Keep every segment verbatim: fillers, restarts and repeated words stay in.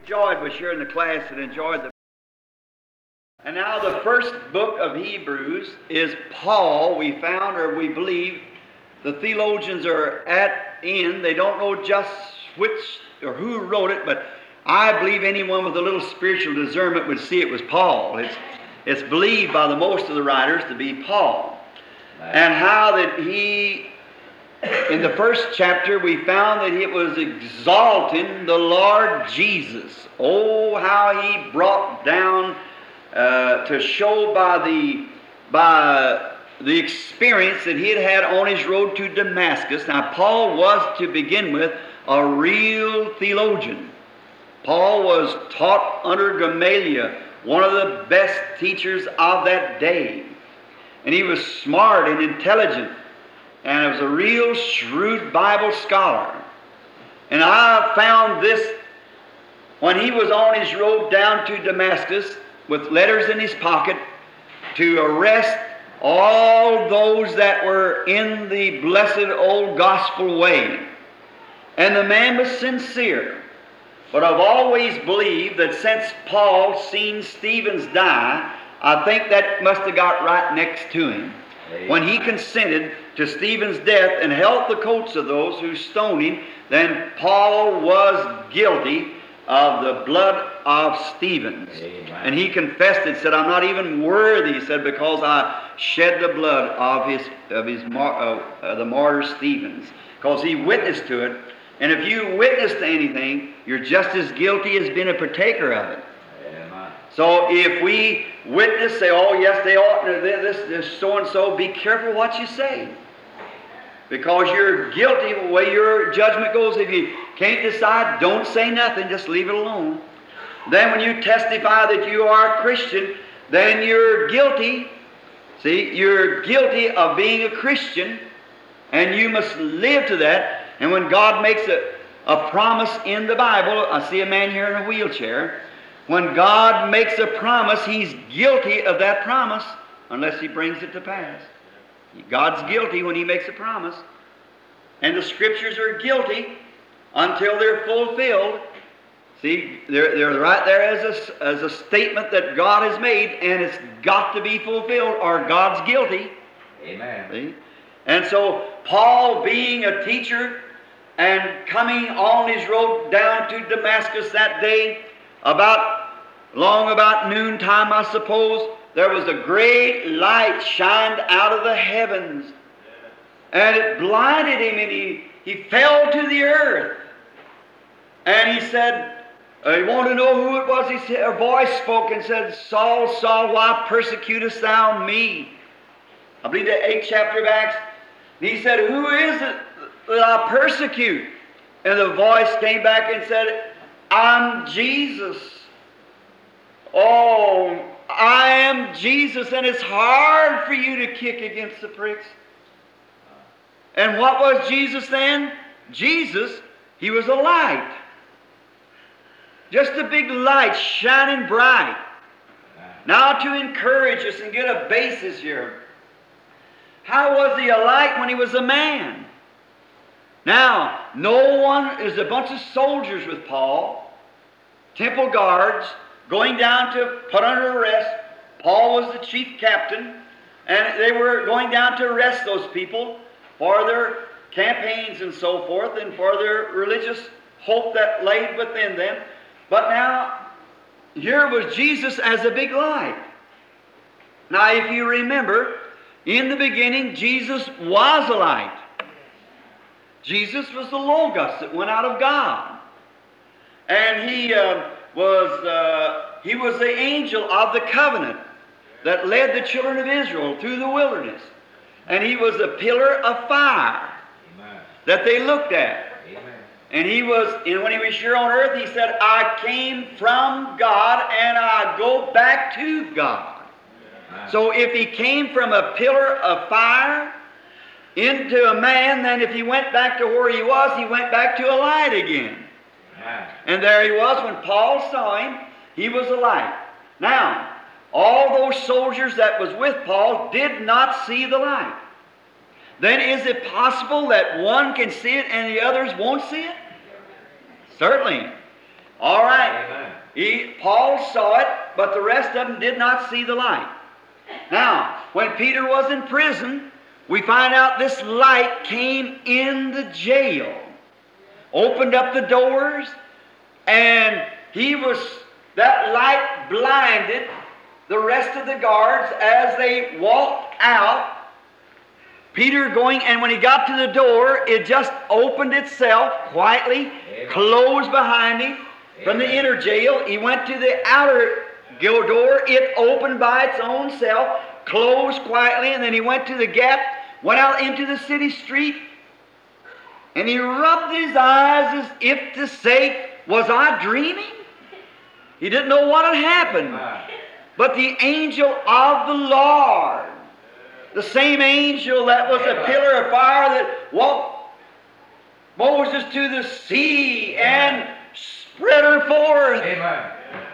enjoyed was sharing the class and enjoyed the. And now the first book of Hebrews is Paul. We found, or we believe, the theologians are at in. They don't know just which or who wrote it, but I believe anyone with a little spiritual discernment would see it was Paul. It's it's believed by the most of the writers to be Paul. And how that he, in the first chapter, we found that it was exalting the Lord Jesus. Oh, how he brought down uh, to show by the by the experience that he had had on his road to Damascus. Now, Paul was, to begin with, a real theologian. Paul was taught under Gamaliel, one of the best teachers of that day. And he was smart and intelligent, and he was a real shrewd Bible scholar. And I found this when he was on his road down to Damascus with letters in his pocket to arrest all those that were in the blessed old gospel way. And the man was sincere. But I've always believed that since Paul seen Stephen die, I think that must have got right next to him. Amen. When he consented to Stephen's death and held the coats of those who stoned him, then Paul was guilty of the blood of Stephen. And he confessed it, said, I'm not even worthy, he said, because I shed the blood of his of his mar- uh, uh, the martyr Stephen. Because he witnessed to it. And if you witness to anything, you're just as guilty as being a partaker of it. Amen. So if we witness, say, oh yes, they ought to, this, this, so-and-so, be careful what you say. Because you're guilty the way your judgment goes. If you can't decide, don't say nothing, just leave it alone. Then when you testify that you are a Christian, then you're guilty. See, you're guilty of being a Christian, and you must live to that. And when God makes a, a promise in the Bible, I see a man here in a wheelchair. When God makes a promise, he's guilty of that promise unless he brings it to pass. God's guilty when he makes a promise. And the Scriptures are guilty until they're fulfilled. See, they're, they're right there as a, as a statement that God has made, and it's got to be fulfilled or God's guilty. Amen. See? And so, Paul, being a teacher and coming on his road down to Damascus that day, about long about noontime, I suppose, there was a great light shined out of the heavens. And it blinded him, and he, he fell to the earth. And he said, uh, he wanted to know who it was. He said, a voice spoke and said, Saul, Saul, why persecutest thou me? I believe the eighth chapter of Acts. And he said, who is it that I persecute? And the voice came back and said, I'm Jesus. Oh, I am Jesus, and it's hard for you to kick against the pricks. And what was Jesus then? Jesus, he was a light. Just a big light shining bright. Now to encourage us and get a basis here. How was he a light when he was a man? Now, no one, there's a bunch of soldiers with Paul, temple guards, going down to put under arrest. Paul was the chief captain, and they were going down to arrest those people for their campaigns and so forth, and for their religious hope that laid within them. But now, here was Jesus as a big light. Now, if you remember, in the beginning, Jesus was a light. Jesus was the Logos that went out of God. And he uh, was uh, he was the angel of the covenant that led the children of Israel through the wilderness. And he was a pillar of fire. Amen. That they looked at. Amen. And he was, and when he was here on earth, he said, I came from God and I go back to God. Amen. So if he came from a pillar of fire into a man, then if he went back to where he was, he went back to a light again. Amen. And there he was. When Paul saw him, he was a light. Now, all those soldiers that was with Paul did not see the light. Then is it possible that one can see it and the others won't see it? Certainly. All right. Amen. He, Paul saw it, but the rest of them did not see the light. Now, when Peter was in prison, we find out this light came in the jail, opened up the doors, and he was, that light blinded the rest of the guards as they walked out. Peter going, and when he got to the door, it just opened itself quietly, Amen. Closed behind him. Amen. From the inner jail, he went to the outer door. It opened by its own self, closed quietly, and then he went to the gap, went out into the city street, and he rubbed his eyes as if to say, was I dreaming? He didn't know what had happened. But the angel of the Lord, the same angel that was a pillar of fire that walked Moses to the sea and spread her forth. Amen.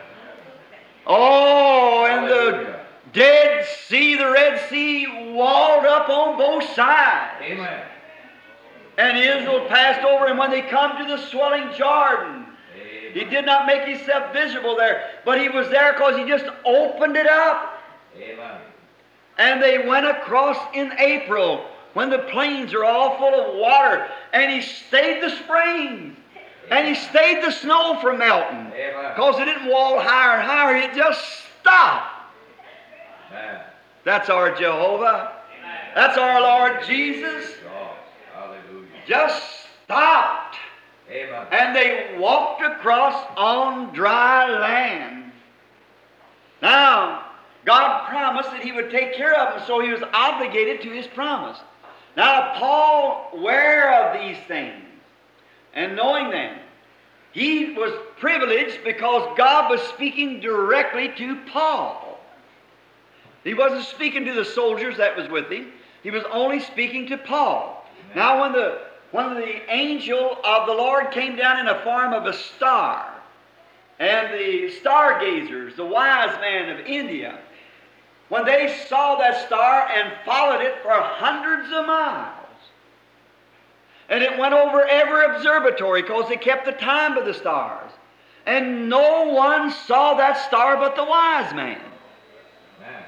Oh, and the Dead Sea, the Red Sea, walled up on both sides. Amen. And Israel passed over, and when they come to the swelling Jordan, Amen. He did not make himself visible there, but he was there because he just opened it up. Amen. And they went across in April when the plains are all full of water, and he stayed the springs, and he stayed the snow from melting, because it didn't wall higher and higher, it just stopped. Amen. That's our Jehovah. Amen. That's our Lord Jesus. Oh, hallelujah. Just stopped. Amen. And they walked across on dry land. Now, God promised that He would take care of them, so He was obligated to His promise. Now, Paul, aware of these things and knowing them, he was privileged because God was speaking directly to Paul. He wasn't speaking to the soldiers that was with him. He was only speaking to Paul. Amen. Now, when the when the angel of the Lord came down in the form of a star, and the stargazers, the wise men of India, when they saw that star and followed it for hundreds of miles, and it went over every observatory because they kept the time of the stars, and no one saw that star but the wise man. Amen.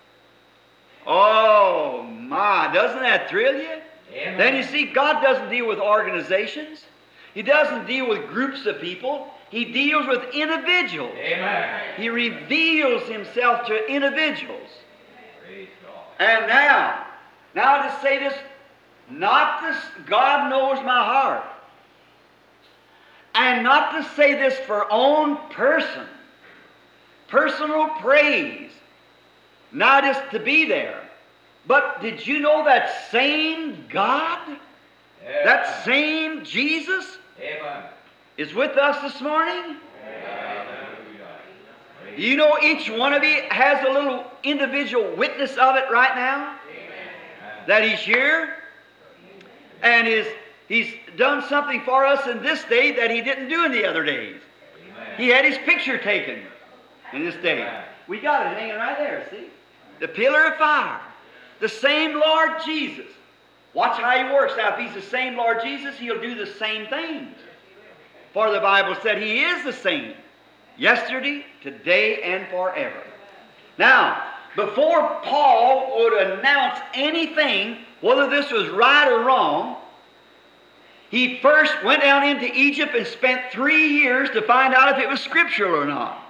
Oh my, doesn't that thrill you? Amen. Then you see, God doesn't deal with organizations. He doesn't deal with groups of people. He deals with individuals. Amen. He reveals Himself to individuals. Praise God. And now, now to say this, not this, God knows my heart. And not to say this for own person, personal praise, not just to be there. But did you know that same God, Amen. that same Jesus, Amen. is with us this morning? Hallelujah. Do you know each one of you has a little individual witness of it right now? Amen. That He's here and is, He's done something for us in this day that He didn't do in the other days. Amen. He had His picture taken in this day. Amen. We got it hanging right there, see? The pillar of fire. The same Lord Jesus. Watch how He works. Now, if He's the same Lord Jesus, He'll do the same things. For the Bible said He is the same, yesterday, today, and forever. Now, before Paul would announce anything, whether this was right or wrong, he first went down into Egypt and spent three years to find out if it was scriptural or not.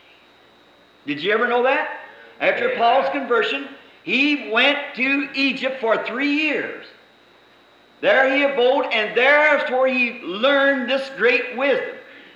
Did you ever know that? After Amen. Paul's conversion, he went to Egypt for three years. There he abode, and there's where he learned this great wisdom.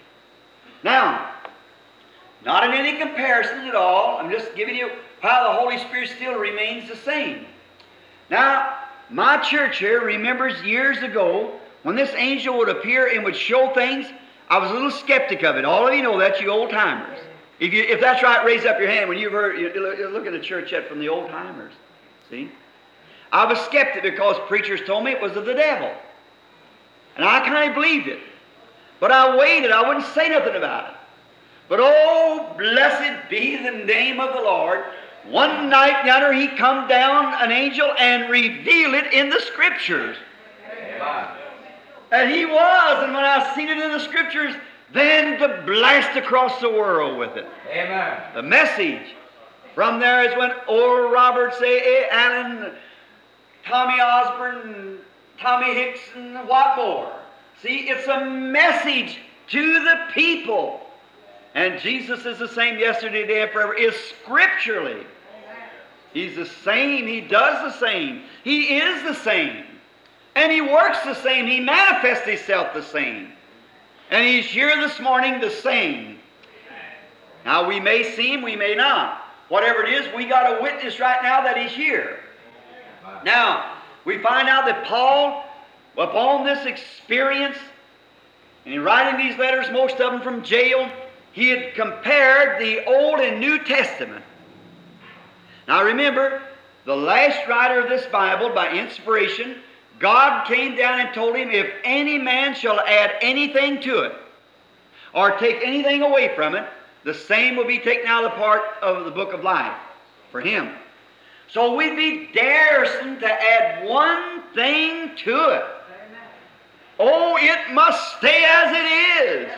Now, not in any comparison at all, I'm just giving you how the Holy Spirit still remains the same. Now, my church here remembers years ago when this angel would appear and would show things, I was a little skeptic of it. All of you know that, you old-timers. If, you, if that's right, raise up your hand when you've heard, you're looking at church yet from the old-timers. See? I was skeptic because preachers told me it was of the devil. And I kind of believed it. But I waited. I wouldn't say nothing about it. But oh, blessed be the name of the Lord. One night yonder he come down, an angel, and revealed it in the Scriptures. Amen. And he was. And when I seen it in the Scriptures, then to blast across the world with it. Amen. The message from there is when Oral Roberts, A. A. Allen, Tommy Osborne, Tommy Hicks, and what more. See, it's a message to the people. And Jesus is the same yesterday, today, and forever, is scripturally. He's the same. He does the same. He is the same. And He works the same. He manifests Himself the same. And He's here this morning the same. Now, we may see Him, we may not. Whatever it is, we got a witness right now that He's here. Now, we find out that Paul, upon this experience, and in writing these letters, most of them from jail, he had compared the Old and New Testament. Now remember, the last writer of this Bible, by inspiration, God came down and told him, if any man shall add anything to it, or take anything away from it, the same will be taken out of the part of the book of life for him. So we'd be daresome to add one thing to it. Oh, it must stay as it is.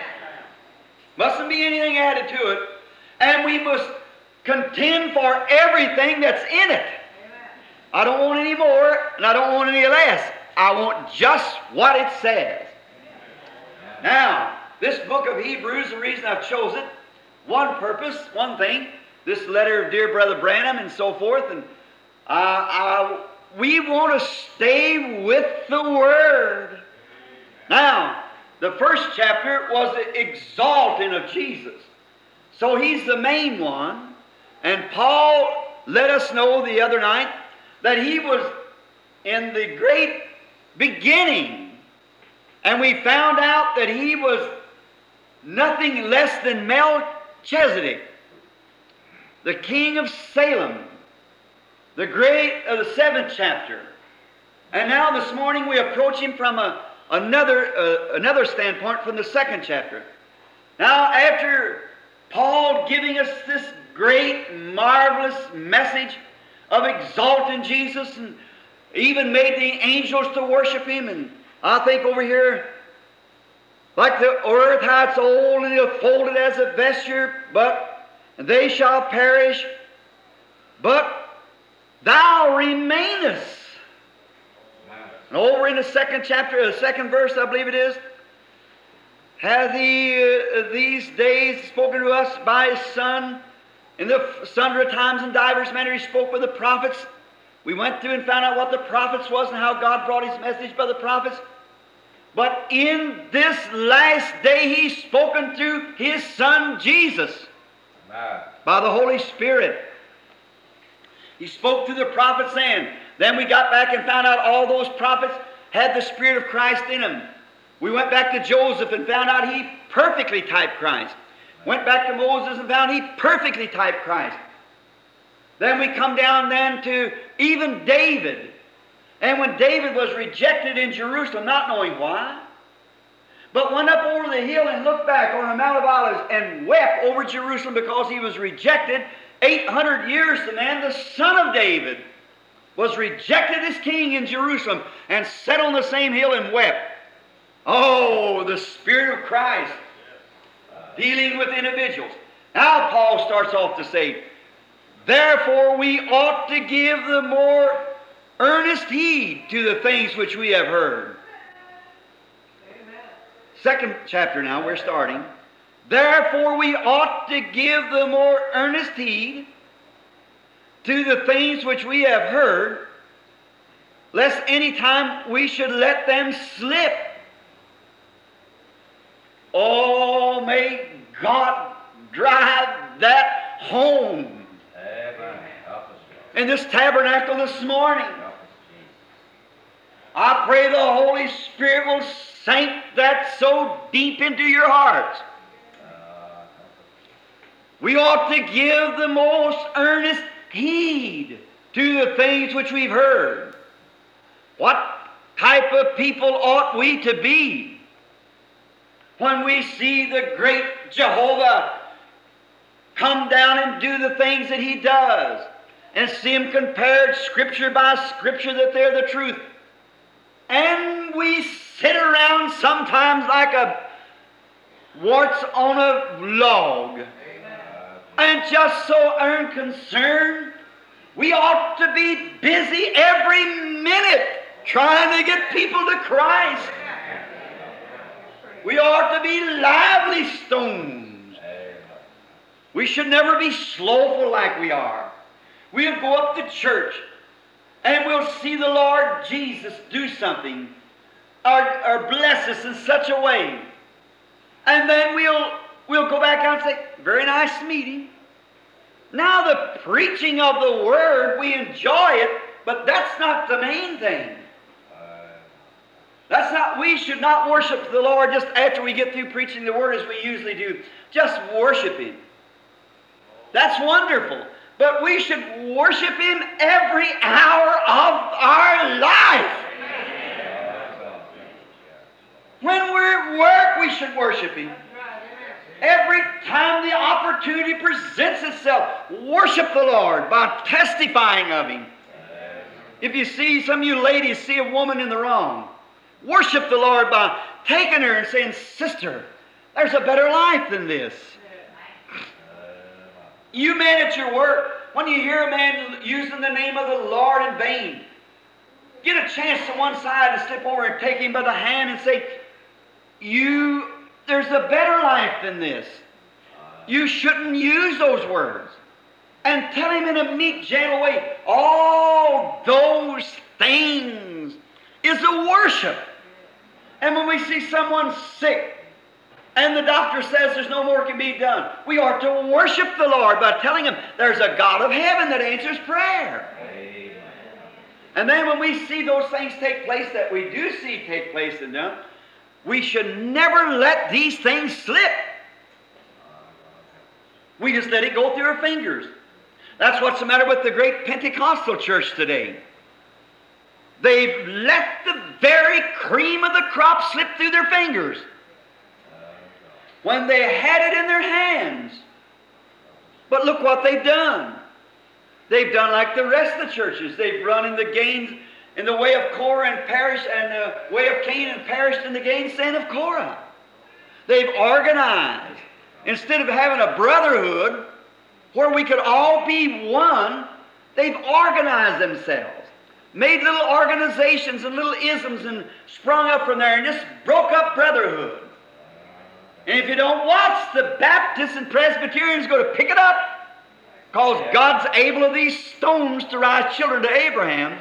Mustn't be anything added to it. And we must contend for everything that's in it. I don't want any more, and I don't want any less. I want just what it says. Now, this book of Hebrews, the reason I've chosen it, one purpose, one thing, this letter of dear Brother Branham and so forth, and uh, uh, we want to stay with the Word. Now, the first chapter was the exalting of Jesus. So He's the main one, and Paul let us know the other night that He was in the great beginning, and we found out that He was nothing less than Melchizedek, the king of Salem, the great of the seventh chapter. And now this morning we approach Him from a, another, uh, another standpoint, from the second chapter. Now, after Paul giving us this great, marvelous message of exalting Jesus, and even made the angels to worship Him, and I think over here, like the earth, how it's old and folded as a vesture, but they shall perish, but Thou remainest. And over in the second chapter, the second verse, I believe it is, hath He uh, these days spoken to us by His Son. In the sundry times and divers manner He spoke with the prophets. We went through and found out what the prophets was and how God brought His message by the prophets. But in this last day He's spoken through His Son Jesus. Amen. By the Holy Spirit. He spoke through the prophets then. Then we got back and found out all those prophets had the Spirit of Christ in them. We went back to Joseph and found out he perfectly typed Christ. Went back to Moses and found he perfectly typed Christ. Then we come down then to even David. And when David was rejected in Jerusalem, not knowing why, but went up over the hill and looked back on the Mount of Olives and wept over Jerusalem because he was rejected. eight hundred years the man, the son of David, was rejected as king in Jerusalem and sat on the same hill and wept. Oh, the Spirit of Christ dealing with individuals. Now Paul starts off to say, therefore we ought to give the more earnest heed to the things which we have heard. Amen. Second chapter now, we're starting. Therefore we ought to give the more earnest heed to the things which we have heard, lest any time we should let them slip. Oh, may God drive that home. Amen. In this tabernacle this morning, I pray the Holy Spirit will sink that so deep into your hearts. We ought to give the most earnest heed to the things which we've heard. What type of people ought we to be when we see the great Jehovah come down and do the things that He does, and see Him compared Scripture by Scripture that they're the truth? And we sit around sometimes like a warts on a log. And just so unconcerned, we ought to be busy every minute trying to get people to Christ. We ought to be lively stones. We should never be slowful like we are. We'll go up to church and we'll see the Lord Jesus do something or, or bless us in such a way. And then we'll, we'll go back out and say, very nice meeting. Now the preaching of the Word, we enjoy it, but that's not the main thing. That's not, we should not worship the Lord just after we get through preaching the Word as we usually do. Just worship Him. That's wonderful. But we should worship Him every hour of our life. When we're at work, we should worship Him. Every time the opportunity presents itself, worship the Lord by testifying of Him. If you see, some of you ladies see a woman in the wrong, worship the Lord by taking her and saying, sister, there's a better life than this. You men at your work, when you hear a man using the name of the Lord in vain, get a chance to one side and slip over and take him by the hand and say, you, there's a better life than this. You shouldn't use those words. And tell him in a meek, gentle way, all those things is a worship. And when we see someone sick, and the doctor says there's no more can be done, we ought to worship the Lord by telling him there's a God of heaven that answers prayer. Amen. And then when we see those things take place that we do see take place in them, we should never let these things slip. We just let it go through our fingers. That's what's the matter with the great Pentecostal church today. They've let the very cream of the crop slip through their fingers when they had it in their hands. But look what they've done. They've done like the rest of the churches. They've run in the gains, in the way of Korah and perished, and the way of Cain and perished in the gainsaying of Korah. They've organized. Instead of having a brotherhood where we could all be one, they've organized themselves, made little organizations and little isms and sprung up from there and just broke up brotherhood. And if you don't watch, the Baptists and Presbyterians go to pick it up, because God's able of these stones to rise children to Abraham.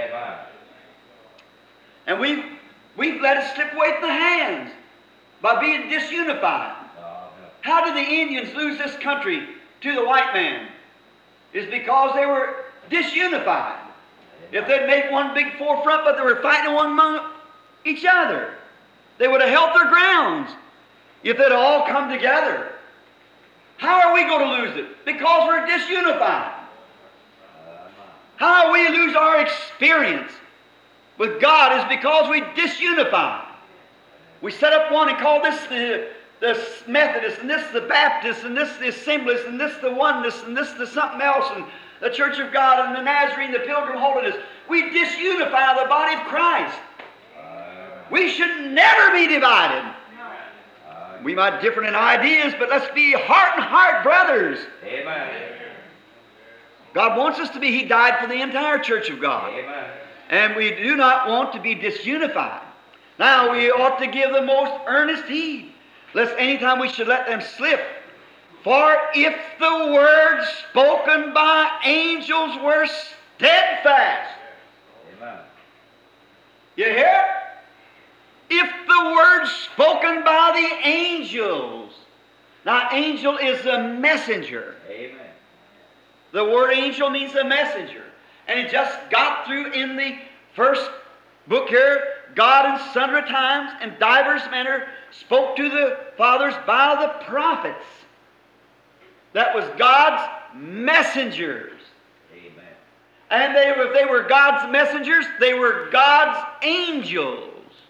And we've, we've let it slip away from the hands by being disunified. How did the Indians lose this country to the white man? It's because they were disunified. If they'd made one big forefront, but they were fighting one among each other, they would have held their grounds if they'd all come together. How are we going to lose it? Because we're disunified. How we lose our experience with God is because we disunify. We set up one and call this the, the Methodist, and this the Baptist, and this the Assemblies, and this the Oneness, and this the something else, and the Church of God, and the Nazarene, the Pilgrim Holiness. We disunify the body of Christ. We should never be divided. We might differ in ideas, but let's be heart and heart brothers. Amen. God wants us to be. He died for the entire Church of God. Amen. And we do not want to be disunified. Now, we ought to give the most earnest heed, lest anytime we should let them slip. For if the words spoken by angels were steadfast. Amen. You hear? If the words spoken by the angels. Now, angel is a messenger. Amen. The word angel means a messenger. And it just got through in the first book here. God in sundry times and divers manner spoke to the fathers by the prophets. That was God's messengers. Amen. And they were, if they were God's messengers, they were God's angels.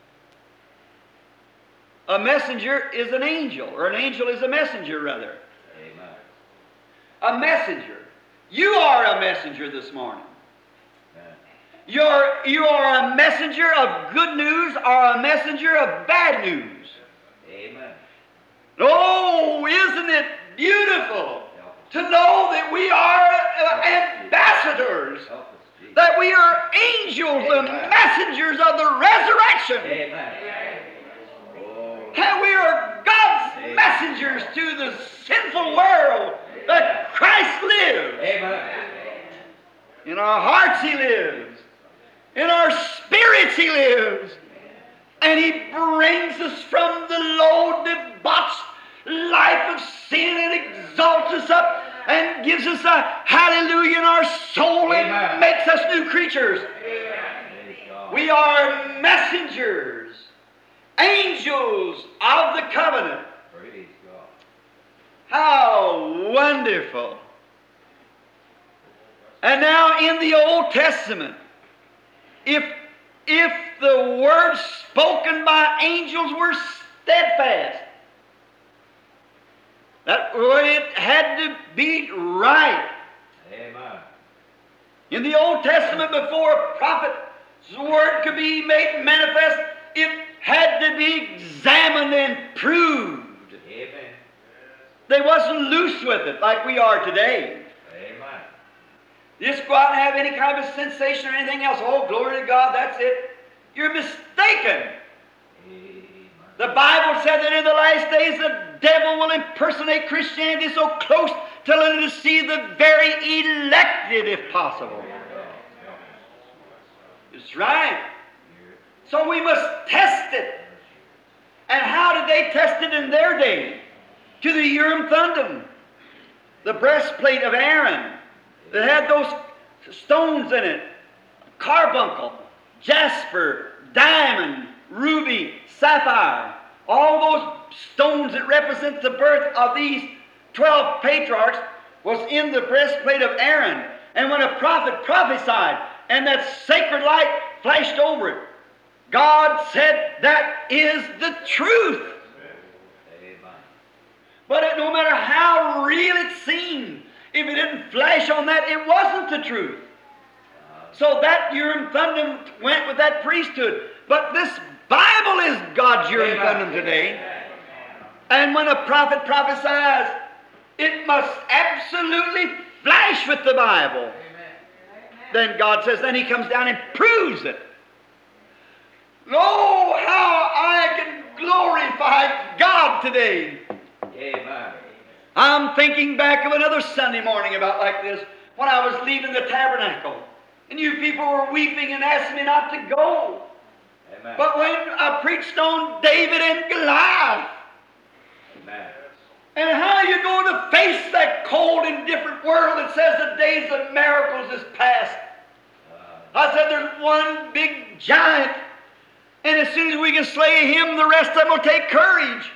A messenger is an angel, or an angel is a messenger, rather. Amen. A messenger. You are a messenger this morning. Amen. You're, you are a messenger of good news or a messenger of bad news. Amen. Oh, isn't it beautiful to know that we are uh, ambassadors, Help us, Jesus. that we are angels and Amen. messengers of the resurrection, Amen. Oh, and we are God's Amen. messengers to the sinful world, that Christ lives. amen. In our hearts He lives. In our spirits He lives. And He brings us from the low, debauched life of sin and exalts us up and gives us a hallelujah in our soul and Amen. makes us new creatures. Praise God. We are messengers, angels of the covenant. Praise God. How wonderful. And now in the Old Testament, if, if the words spoken by angels were steadfast, that well, it had to be right. Amen. In the Old Testament, before a prophet's word could be made manifest, it had to be examined and proved. Amen. They wasn't loose with it like we are today. Amen. Just go out and have any kind of sensation or anything else. Oh, glory to God, that's it. You're mistaken. Amen. The Bible said that in the last days the devil will impersonate Christianity so close till it will deceive the very elected, if possible. It's right. So we must test it. And how did they test it in their day? To the Urim Thummim, the breastplate of Aaron that had those stones in it: carbuncle, jasper, diamond, ruby, sapphire. All those stones that represent the birth of these twelve patriarchs was in the breastplate of Aaron. And when a prophet prophesied and that sacred light flashed over it, God said, that is the truth. Amen. But it, no matter how real it seemed, if it didn't flash on that, it wasn't the truth. So that Urim Thummim went with that priesthood. But this Bible is God's Urim Thummim today. And when a prophet prophesies, it must absolutely flash with the Bible. Then God says, then He comes down and proves it. Oh, how I can glorify God today. Amen. I'm thinking back of another Sunday morning about like this, when I was leaving the tabernacle. And you people were weeping and asking me not to go. Amen. But when I preached on David and Goliath, Amen. and how you going to face that cold and different world that says the days of miracles is past. Uh, I said there's one big giant, and as soon as we can slay him, the rest of them will take courage.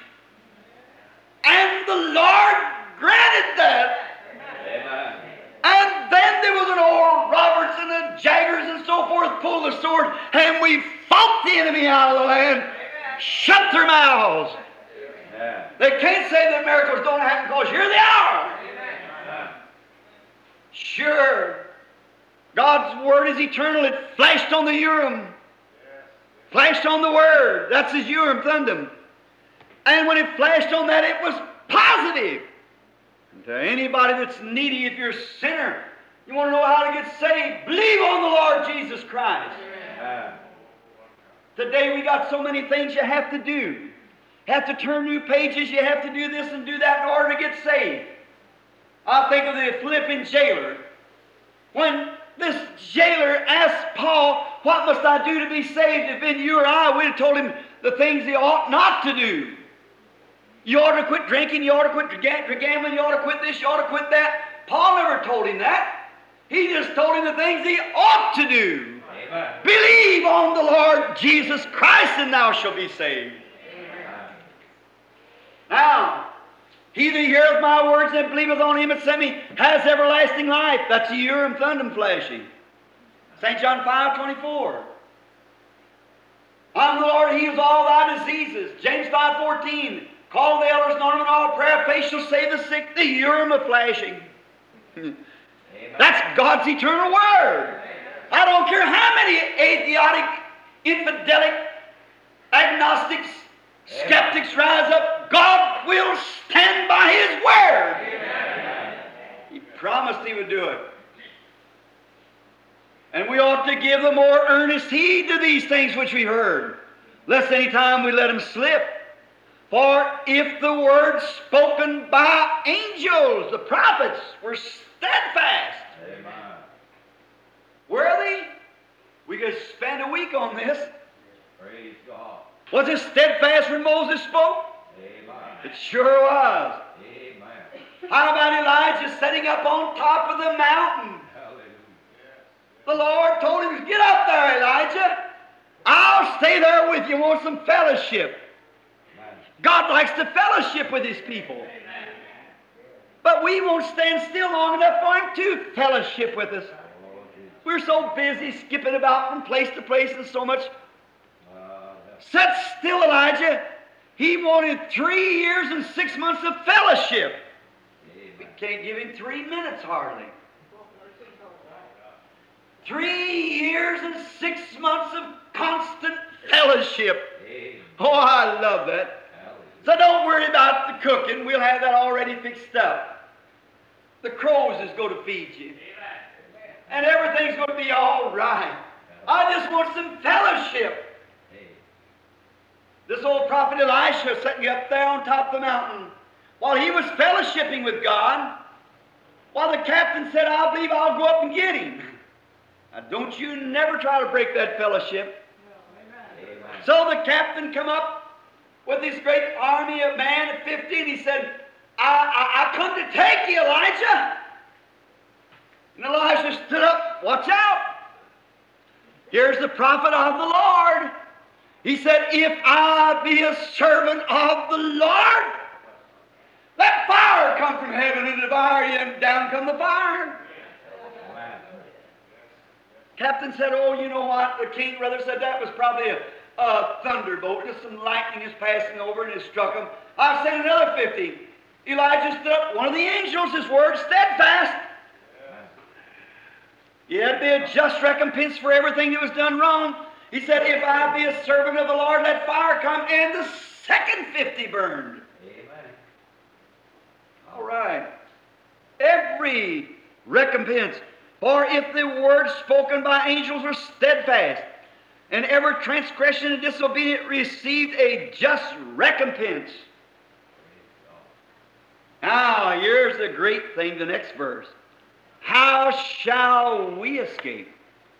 And the Lord granted that. Amen. And then there was an old Roberts and the Jaggers and so forth pulled the sword, and we fought the enemy out of the land, shut their mouths. Amen. They can't say that miracles don't happen because here they are. Amen. Sure, God's Word is eternal. It flashed on the Urim, flashed on the Word. That's His Urim Thummim. And when it flashed on that, it was positive. And to anybody that's needy, if you're a sinner, you want to know how to get saved, believe on the Lord Jesus Christ. Amen. Today we got so many things you have to do. You have to turn new pages, you have to do this and do that in order to get saved. I think of the Philippian jailer. When this jailer asked Paul, what must I do to be saved? If in you or I, we'd have told him the things he ought not to do. You ought to quit drinking, you ought to quit gambling, you ought to quit this, you ought to quit that. Paul never told him that. He just told him the things he ought to do. Amen. Believe on the Lord Jesus Christ and thou shalt be saved. Amen. Now, he that heareth my words and believeth on him that sent me has everlasting life. That's the Urim Thummim flashing. Saint John five twenty-four. I'm the Lord who heals all thy diseases. James five fourteen. Call the elders, anoint them in all prayer. Faith shall save the sick. The Urim of flashing. Amen. That's God's eternal Word. I don't care how many atheistic, infidelic, agnostics, skeptics rise up, But God will stand by His word. He promised He would do it. And we ought to give the more earnest heed to these things which we heard, lest any time we let them slip. For if the words spoken by angels, the prophets, were steadfast, Amen. were they? We could spend a week on this. Praise God. Was it steadfast when Moses spoke? Amen. It sure was. Amen. How about Elijah sitting up on top of the mountain? Hallelujah. The Lord told him, get up there, Elijah. I'll stay there with you. Want some fellowship? Amen. God likes to fellowship with His people. But we won't stand still long enough for Him to fellowship with us. Oh, Jesus. We're so busy skipping about from place to place and so much. Uh, Sit still, Elijah. He wanted three years and six months of fellowship. We Amen. can't give Him three minutes hardly. Three years and six months of constant fellowship. Amen. Oh, I love that. Hallelujah. So don't worry about the cooking. We'll have that already fixed up. The crows is going to feed you. And everything's going to be all right. I just want some fellowship. Amen. This old prophet Elisha sitting up there on top of the mountain while he was fellowshipping with God, while the captain said, I believe I'll go up and get him. Now, don't you never try to break that fellowship. Amen. So the captain come up with this great army of man at fifty, and he said, I, I, I come to take you, Elijah. And Elijah stood up, watch out. Here's the prophet of the Lord. He said, if I be a servant of the Lord, let fire come from heaven and devour you, and down come the fire. Amen. Captain said, oh, you know what? The king brother said that was probably a, a thunderbolt. Just some lightning is passing over and it struck him. I'll send another fifty. Elijah stood up. One of the angels, his word, steadfast. You had to be a just recompense for everything that was done wrong. He said, if I be a servant of the Lord, let fire come. And the second fifty burned. Amen. All right. Every recompense. For if the words spoken by angels were steadfast, and every transgression and disobedience received a just recompense. Now, here's the great thing, the next verse. How shall we escape?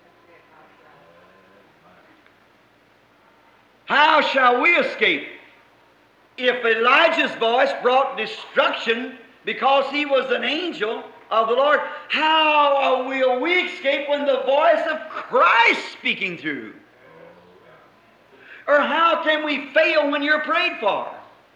How shall we escape? If Elijah's voice brought destruction because he was an angel of the Lord, how will we escape when the voice of Christ speaking through? Or how can we fail when you're prayed for?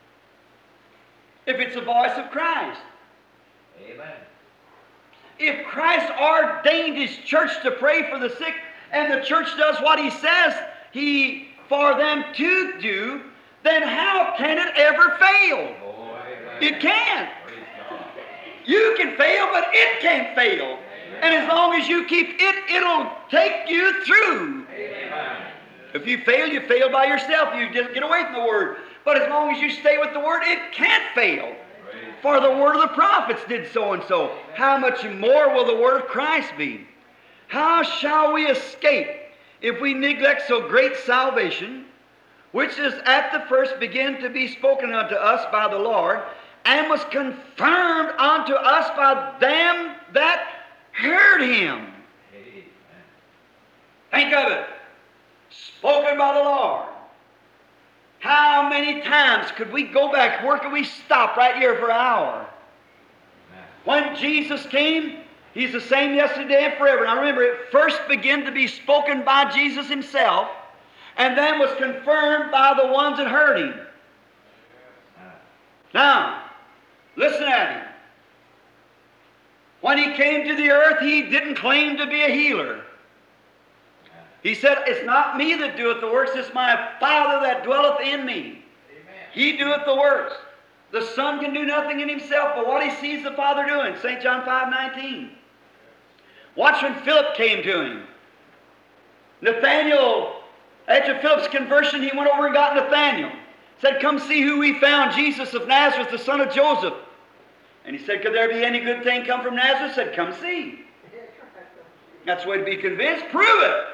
If it's the voice of Christ. Amen. If Christ ordained His church to pray for the sick, and the church does what He says He for them to do, then how can it ever fail? Oh, amen. It can't. Praise God. You can fail, but it can't fail. And as long as you keep it, it'll take you through. Amen. If you fail, you fail by yourself. You just get away from the Word. But as long as you stay with the Word, it can't fail. Praise For the word of the prophets did so and so. How much more will the word of Christ be? How shall we escape if we neglect so great salvation, which is at the first began to be spoken unto us by the Lord, and was confirmed unto us by them that heard Him? Amen. Think of it. Spoken by the Lord. How many times could we go back? Where could we stop right here for an hour? Amen. When Jesus came, He's the same yesterday and forever. Now remember, it first began to be spoken by Jesus Himself, and then was confirmed by the ones that heard Him. Amen. Now, listen at Him. When He came to the earth, He didn't claim to be a healer. He said, it's not me that doeth the works, it's my Father that dwelleth in me. Amen. He doeth the works. The Son can do nothing in Himself but what He sees the Father doing. Saint John five nineteen. Watch when Philip came to Him. Nathanael, after Philip's conversion, he went over and got Nathanael. said, come see who we found, Jesus of Nazareth, the son of Joseph. And he said, could there be any good thing come from Nazareth? Said, come see. That's the way to be convinced. Prove it.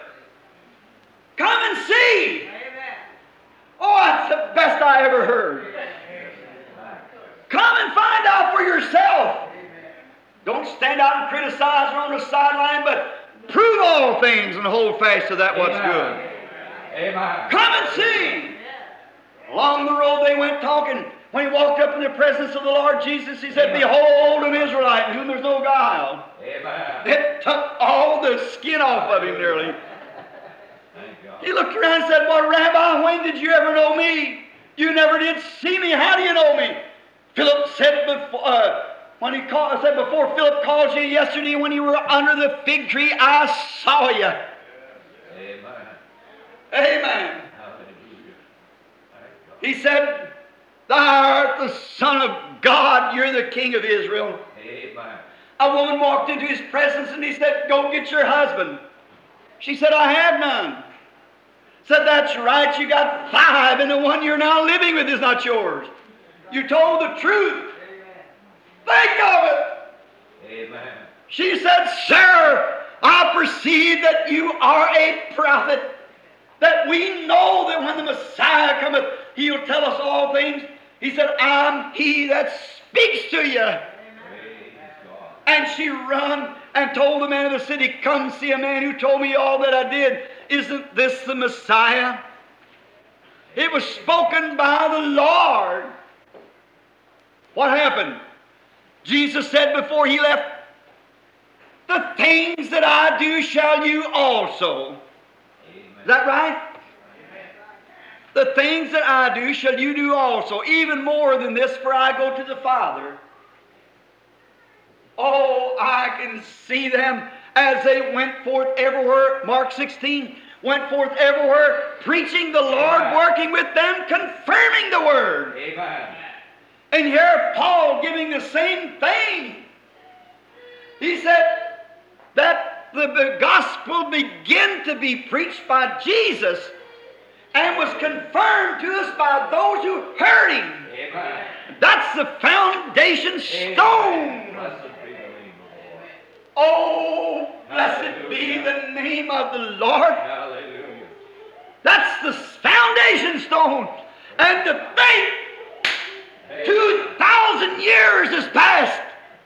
Come and see. Oh, that's the best I ever heard. Come and find out for yourself. Don't stand out and criticize her on the sideline, but prove all things and hold fast to that what's good. Amen. Come and see. Along the road they went talking. When he walked up in the presence of the Lord Jesus, he said, behold an Israelite in whom there's no guile. Amen. It took all the skin off of him nearly. Thank God. He looked around and said, well, Rabbi, when did you ever know me? You never did see me. How do you know me? Philip said before, uh, when he called, said before Philip called you yesterday when you were under the fig tree, I saw you. Amen. Amen. Hallelujah. Thank God. He said, thou art the Son of God. You're the King of Israel. Amen. A woman walked into his presence and he said, go get your husband. She said, I have none. Said, that's right, you got five, and the one you're now living with is not yours. You told the truth. Think of it. Amen. She said, sir, I perceive that you are a prophet, that we know that when the Messiah cometh, he'll tell us all things. He said, I'm he that speaks to you. Praise God. And she run and told the man of the city, come see a man who told me all that I did. Isn't this the Messiah? It was spoken by the Lord. What happened? Jesus said before he left, the things that I do shall you also. Amen. Is that right? The things that I do shall you do also, even more than this, for I go to the Father. Oh, I can see them as they went forth everywhere. Mark sixteen, went forth everywhere, preaching the Lord, Amen. working with them, confirming the Word. Amen. And here Paul giving the same thing. He said that the, the gospel began to be preached by Jesus and was confirmed to us by those who heard him. Amen. That's the foundation stone. Blessed be the name of the Lord. Oh, blessed be the name of the Lord. Hallelujah. That's the foundation stone. And to think two thousand years has passed.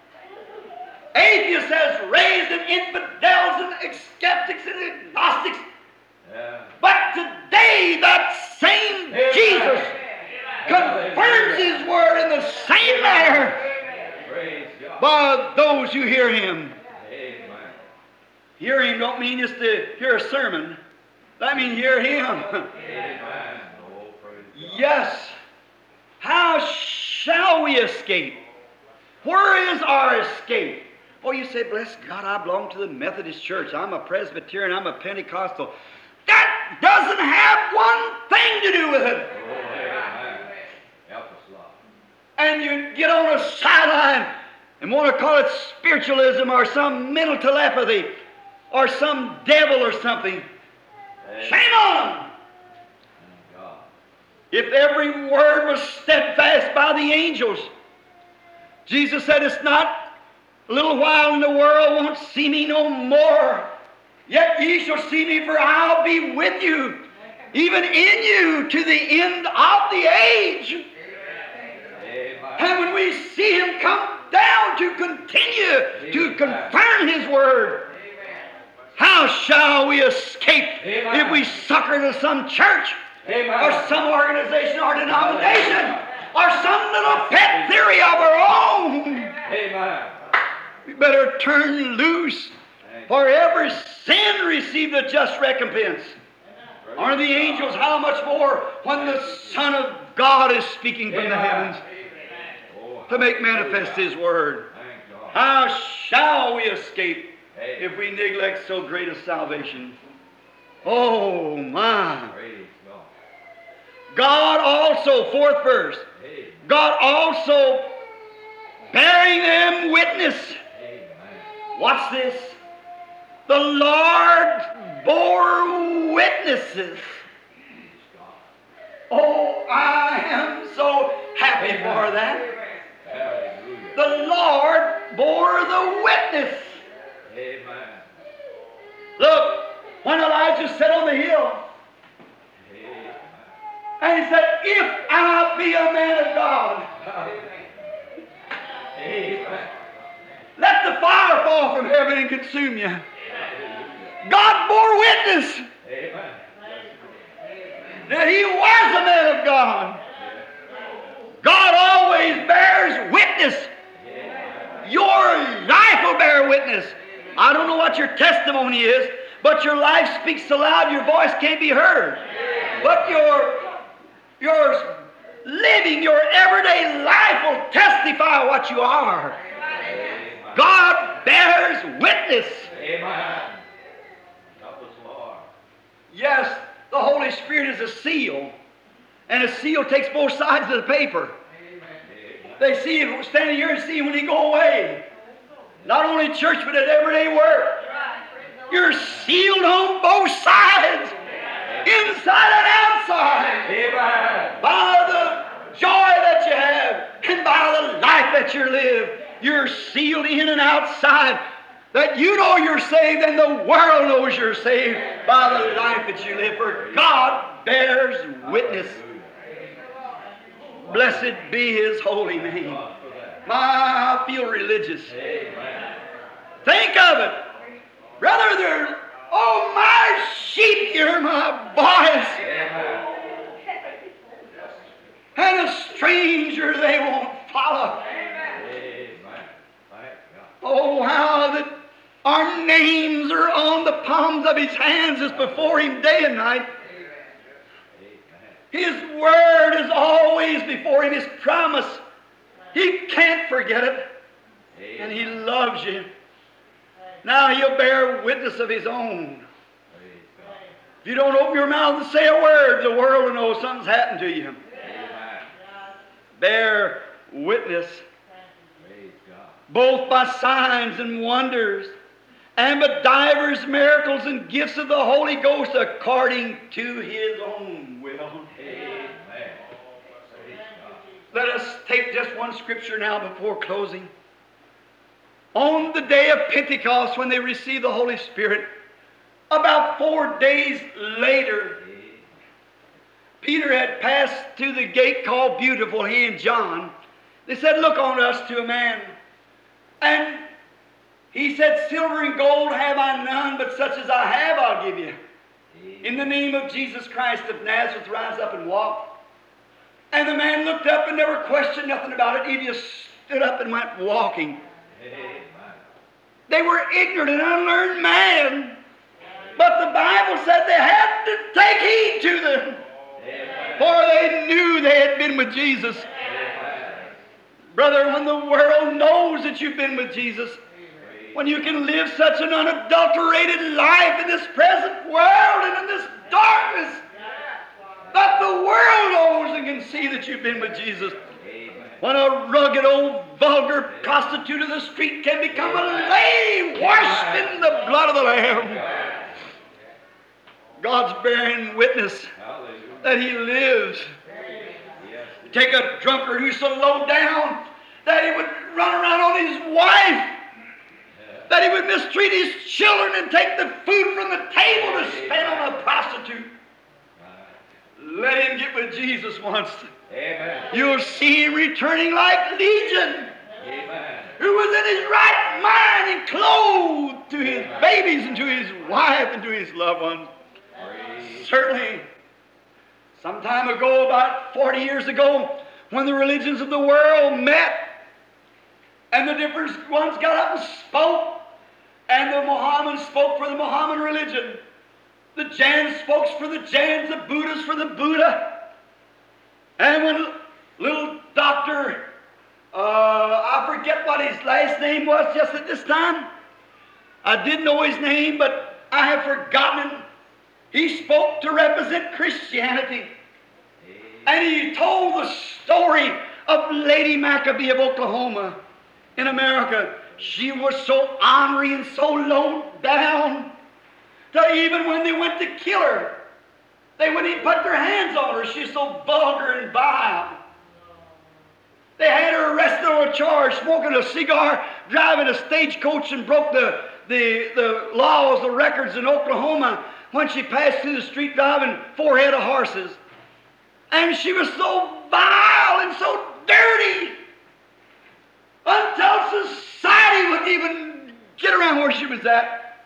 Atheists has raised and infidels and skeptics and agnostics. Yeah. But today that same Amen. Jesus confirms his word in the same manner Praise God. by those who hear him. Amen. Hear him don't mean just to hear a sermon. That means hear him. Amen. Oh, praise God. Yes. How shall we escape? Where is our escape? Oh, you say, bless God, I belong to the Methodist Church. I'm a Presbyterian. I'm a Pentecostal. That doesn't have one thing to do with it. Oh, amen. Help us, Lord. And you get on a sideline and want to call it spiritualism or some mental telepathy or some devil or something. Amen. Shame on them. Thank God. If every word was steadfast by the angels, Jesus said, it's not a little while and the world won't see me no more. Yet ye shall see me, for I'll be with you, even in you, to the end of the age. Amen. And when we see him come down to continue to confirm his word, how shall we escape Amen. if we succor to some church Amen. or some organization or denomination or some little pet theory of our own? Amen. We better turn loose, for every sin received a just recompense. Are the angels how much more when the Son of God is speaking from the heavens Oh, to make manifest his word? thank God. How shall we escape Hey. if we neglect so great a salvation? Oh my! Praise God. God also, fourth verse, Amen. God also bearing them witness. Amen. Watch this. The Lord bore witnesses. Praise God. Oh, I am so happy for that. Hallelujah. The Lord bore the witness. Amen. Look, when Elijah sat on the hill, Amen. and he said, if I be a man of God, Amen. let the fire fall from heaven and consume you. God bore witness Amen. that he was a man of God. God always bears witness. Your life will bear witness. I don't know what your testimony is, but your life speaks so loud your voice can't be heard. But your, your living, your everyday life will testify what you are. God bears witness. Amen. Help us, Lord. Yes, the Holy Spirit is a seal, and a seal takes both sides of the paper. They see him standing here and see him when he go away. Not only in church, but at everyday work. You're sealed on both sides, inside and outside, Amen. by the joy that you have and by the life that you live. You're sealed in and outside. That you know you're saved and the world knows you're saved by the life that you live. For God bears witness. Blessed be His holy name. My, I feel religious. Amen. Think of it. Brother, they're, oh, my sheep hear my voice. Amen. And a stranger they won't follow. Amen. Thank God. Oh, how that our names are on the palms of His hands is before Him day and night. His word is always before Him, His promise. He can't forget it. And He loves you. Now He'll bear witness of His own. If you don't open your mouth and say a word, the world will know something's happened to you. Amen. Bear witness, Praise God. both by signs and wonders, and by divers miracles and gifts of the Holy Ghost according to His own will. Amen. Praise God. Let us take just one scripture now before closing. On the day of Pentecost, when they received the Holy Spirit, about four days later, Peter had passed through the gate called Beautiful, he and John. They said, look on us to a man. And he said, silver and gold have I none, but such as I have I'll give you. In the name of Jesus Christ of Nazareth, rise up and walk. And the man looked up and never questioned nothing about it. He just stood up and went walking. Amen. They were ignorant and unlearned man. But the Bible said they had to take heed to them. Amen. For they knew they had been with Jesus. Amen. Brother, when the world knows that you've been with Jesus, when you can live such an unadulterated life in this present world and in this darkness, that the world knows and can see that you've been with Jesus. Amen. When a rugged old vulgar prostitute of the street can become a lady washed in the blood of the Lamb. God's bearing witness Hallelujah. that He lives. Yes. Take a drunkard who's so low down that he would run around on his wife, that he would mistreat his children and take the food from the table to spend on a prostitute. Let him get with Jesus once. Amen. You'll see him returning like Legion, Amen. who was in his right mind and clothed to his babies and to his wife and to his loved ones. Praise. Certainly, some time ago, about forty years ago, when the religions of the world met, and the different ones got up and spoke, and the Mohammedans spoke for the Mohammedan religion, the Jains spoke for the Jains, the Buddhists for the Buddha, and when little doctor, uh, I forget what his last name was just at this time, I did know his name, but I have forgotten him. He spoke to represent Christianity. And he told the story of Lady Maccabee of Oklahoma in America. She was so ornery and so low down that even when they went to kill her, They wouldn't even put their hands on her. She was so vulgar and vile. They had her arrested on a charge, smoking a cigar, driving a stagecoach, and broke the, the, the laws, the records in Oklahoma when she passed through the street driving four head of horses. And she was so vile and so dirty until society wouldn't even get around where she was at.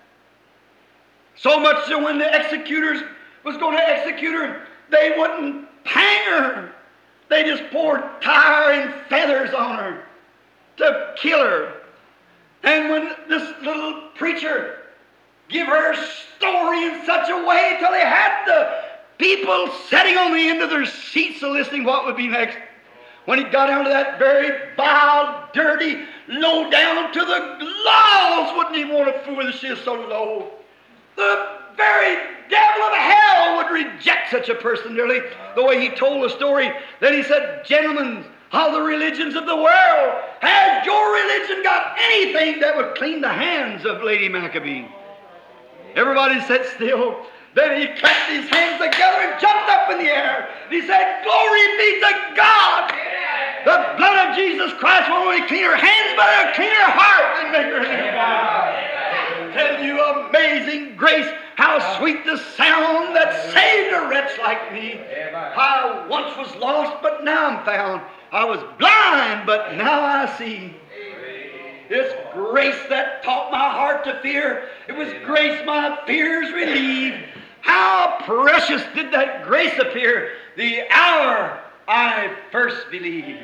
So much so when the executors was going to execute her, they wouldn't hang her. They just poured tar and feathers on her to kill her. And when this little preacher give her story in such a way till they had the people sitting on the end of their seats listening what would be next. When he got down to that very vile, dirty, low down to the laws wouldn't even want to fool with her. She is so low. The very devil of hell would reject such a person nearly. The way he told the story, then he said, gentlemen of the religions of the world, has your religion got anything that would clean the hands of Lady Maccabee? Everybody sat still. Then he clapped his hands together and jumped up in the air. He said, glory be to God. The blood of Jesus Christ won't only clean her hands, but it'll clean her heart and make her live. Tell you, amazing grace, how sweet the sound that saved a wretch like me. I once was lost, but now I'm found. I was blind, but now I see. It's grace that taught my heart to fear. It was grace my fears relieved. How precious did that grace appear the hour I first believed.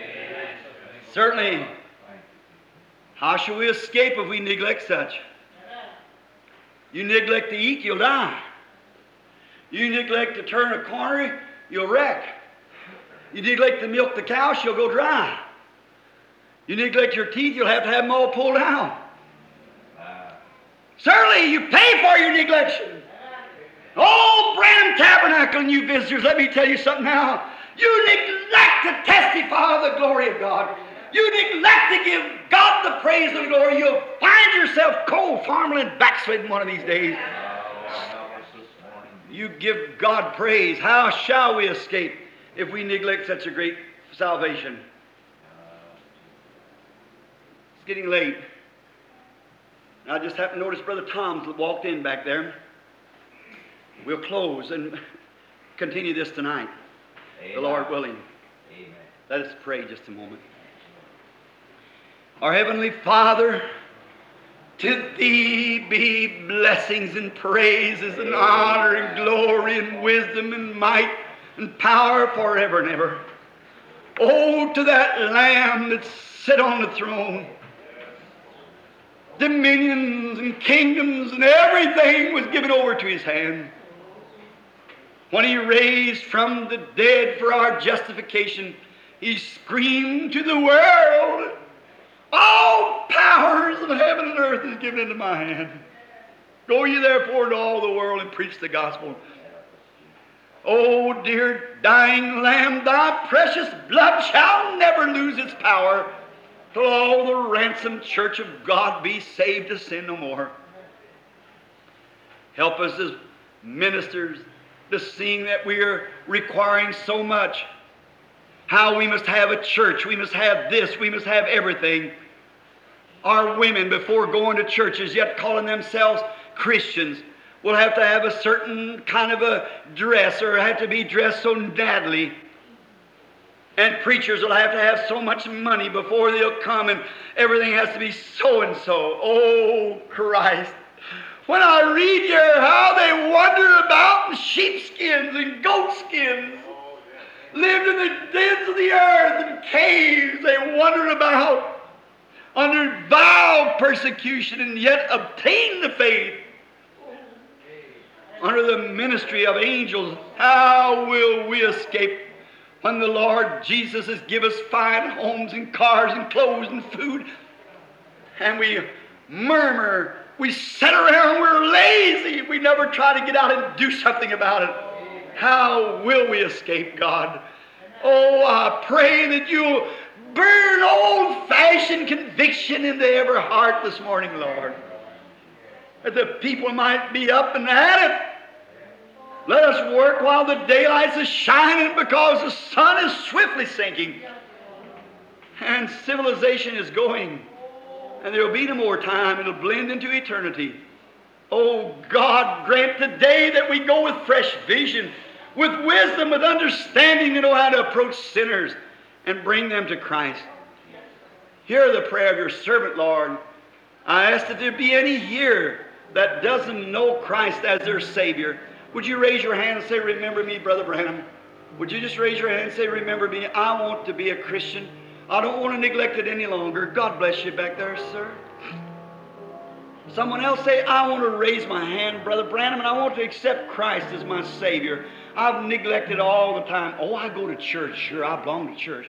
Certainly, how shall we escape if we neglect such? You neglect to eat, you'll die. You neglect to turn a corner, you'll wreck. You neglect to milk the cow, she'll go dry. You neglect your teeth, you'll have to have them all pulled out. Certainly, you pay for your neglection. Oh, Branham Tabernacle and you visitors, let me tell you something now. You neglect to testify of the glory of God. You neglect to give God the praise and the glory. You'll find yourself cold, farmland, backsliding one of these days. You give God praise. How shall we escape if we neglect such a great salvation? It's getting late. I just happened to notice Brother Tom's walked in back there. We'll close and continue this tonight, Amen. The Lord willing. Amen. Let us pray just a moment. Our Heavenly Father, to Thee be blessings and praises and honor and glory and wisdom and might and power forever and ever. Oh, to that Lamb that sat on the throne. Dominions and kingdoms and everything was given over to His hand. When He raised from the dead for our justification, He screamed to the world, all powers of heaven and earth is given into my hand. Go ye therefore into all the world and preach the gospel. Oh, dear dying Lamb, Thy precious blood shall never lose its power till all the ransomed church of God be saved to sin no more. Help us as ministers to seeing that we are requiring so much. How we must have a church, we must have this, we must have everything. Our women, before going to churches, yet calling themselves Christians, will have to have a certain kind of a dress, or have to be dressed so nattily. And preachers will have to have so much money before they'll come, and everything has to be so and so. Oh, Christ. When I read here how they wander about in sheepskins and goatskins, lived in the dens of the earth and caves, they wandered about under vile persecution and yet obtained the faith under the ministry of angels. How will we escape when the Lord Jesus has given us fine homes and cars and clothes and food, and we murmur, we sit around, we're lazy, we never try to get out and do something about it? How will we escape, God? Oh, I pray that you'll burn old-fashioned conviction into every heart this morning, Lord, that the people might be up and at it, Let us work while the daylight is shining, because the sun is swiftly sinking. And civilization is going. And there will be no more time. It'll blend into eternity. Oh God, grant today that we go with fresh vision, with wisdom, with understanding to know how to approach sinners and bring them to Christ. Hear the prayer of your servant, Lord. I ask that there be any here that doesn't know Christ as their Savior. Would you raise your hand and say, remember me, Brother Branham? Would you just raise your hand and say, remember me? I want to be a Christian. I don't want to neglect it any longer. God bless you back there, sir. Someone else say, I want to raise my hand, Brother Branham, and I want to accept Christ as my Savior. I've neglected all the time. Oh, I go to church. Sure, I belong to church.